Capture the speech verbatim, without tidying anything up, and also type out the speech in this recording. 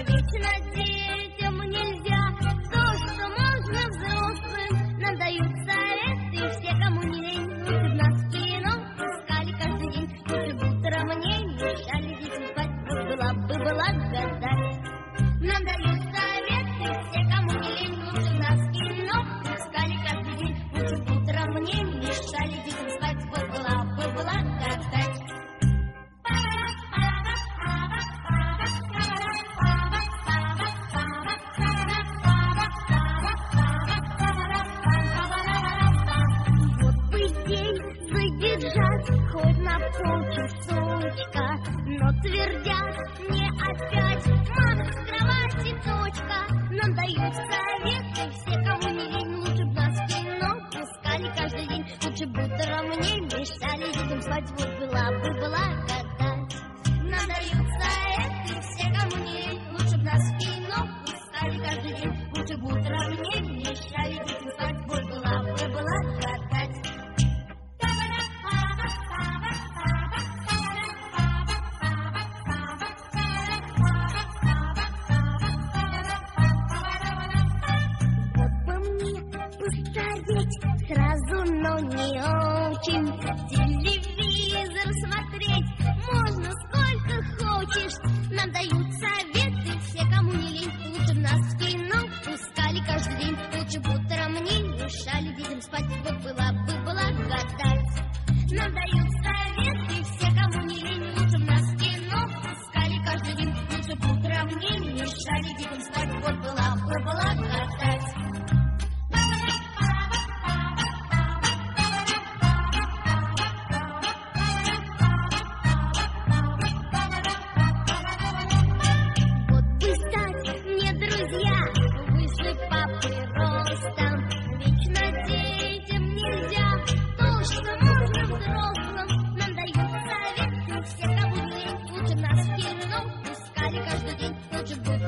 Вечно детям нельзя то, что можно взрослым. Нам дают советы все, кому не лень. Лучше б нас в кино пускали каждый день. Лучше б утром не мешали детям спать. Вот была бы благодать. Нам дают советы все, кому не лень. Лучше б нас в кино пускали каждый день. Лучше б утром не мешали детям спать. Вот была бы благодать. Хоть на полчасочка, но твердят мне опять: мама, с кровати точка. Нам дают советы все, кому не лень. Лучше б нас в кино пускали каждый день. Лучше б утром не мешали детям спать. Вот была бы благодать. Нам дают советы все, кому не лень. Лучше б нас в кино пускали каждый день. Лучше б утром не мешали детям спать. Вот была бы благодать. Сразу, но не очень. Телевизор смотреть можно сколько хочешь. Нам дают советы все, кому не лень. Лучше б нас в кино пускали каждый день. Лучше б утром не мешали детям спать. Вот была бы благодать. Нам дают советы все, кому не лень. Лучше б нас в кино пускали каждый день. Лучше б утром не мешали детям спать. Вот была бы благодать. Каждый день лучше бы